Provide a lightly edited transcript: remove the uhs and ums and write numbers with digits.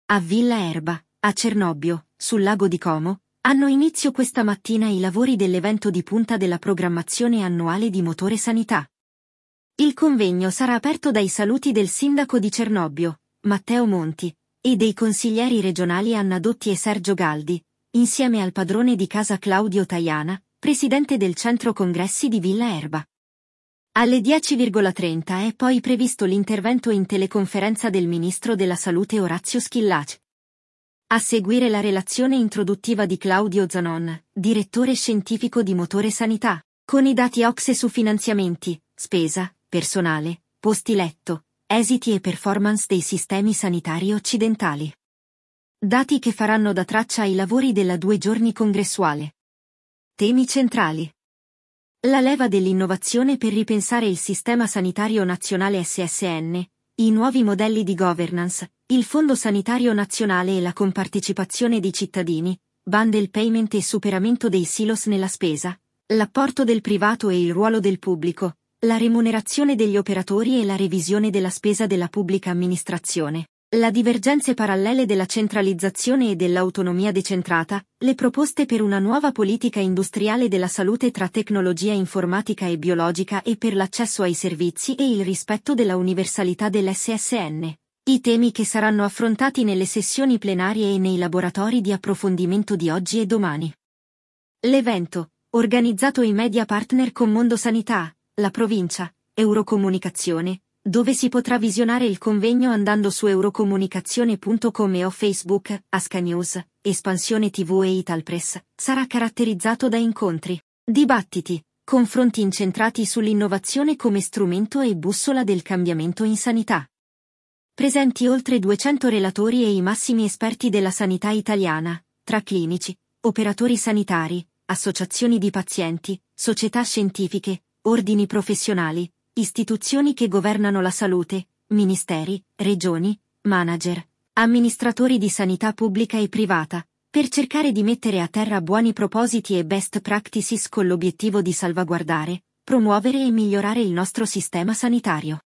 A Villa Erba, a Cernobbio, sul lago di Como, hanno inizio questa mattina i lavori dell'evento di punta della programmazione annuale di Motore Sanità. Il convegno sarà aperto dai saluti del sindaco di Cernobbio, Matteo Monti, e dei consiglieri regionali Anna Dotti e Sergio Galdi, insieme al padrone di casa Claudio Tajana, presidente del centro congressi di Villa Erba. Alle 10,30 è poi previsto l'intervento in teleconferenza del ministro della Salute Orazio Schillaci. A seguire la relazione introduttiva di Claudio Zanon, direttore scientifico di Motore Sanità, con i dati OCSE su finanziamenti, spesa, personale, posti letto, esiti e performance dei sistemi sanitari occidentali. Dati che faranno da traccia ai lavori della 2 giorni congressuale. Temi centrali. La leva dell'innovazione per ripensare il sistema sanitario nazionale SSN, i nuovi modelli di governance, il Fondo Sanitario Nazionale e la compartecipazione di cittadini, bundle payment e superamento dei silos nella spesa, l'apporto del privato e il ruolo del pubblico, la remunerazione degli operatori e la revisione della spesa della pubblica amministrazione. Le divergenze parallele della centralizzazione e dell'autonomia decentrata, le proposte per una nuova politica industriale della salute tra tecnologia informatica e biologica e per l'accesso ai servizi e il rispetto della universalità dell'SSN. I temi che saranno affrontati nelle sessioni plenarie e nei laboratori di approfondimento di oggi e domani. L'evento, organizzato in media partner con Mondo Sanità, la provincia, Eurocomunicazione, dove si potrà visionare il convegno andando su eurocomunicazione.com e o Facebook, Asca News, Espansione TV e Italpress, sarà caratterizzato da incontri, dibattiti, confronti incentrati sull'innovazione come strumento e bussola del cambiamento in sanità. Presenti oltre 200 relatori e i massimi esperti della sanità italiana, tra clinici, operatori sanitari, associazioni di pazienti, società scientifiche, ordini professionali, istituzioni che governano la salute, ministeri, regioni, manager, amministratori di sanità pubblica e privata, per cercare di mettere a terra buoni propositi e best practices con l'obiettivo di salvaguardare, promuovere e migliorare il nostro sistema sanitario.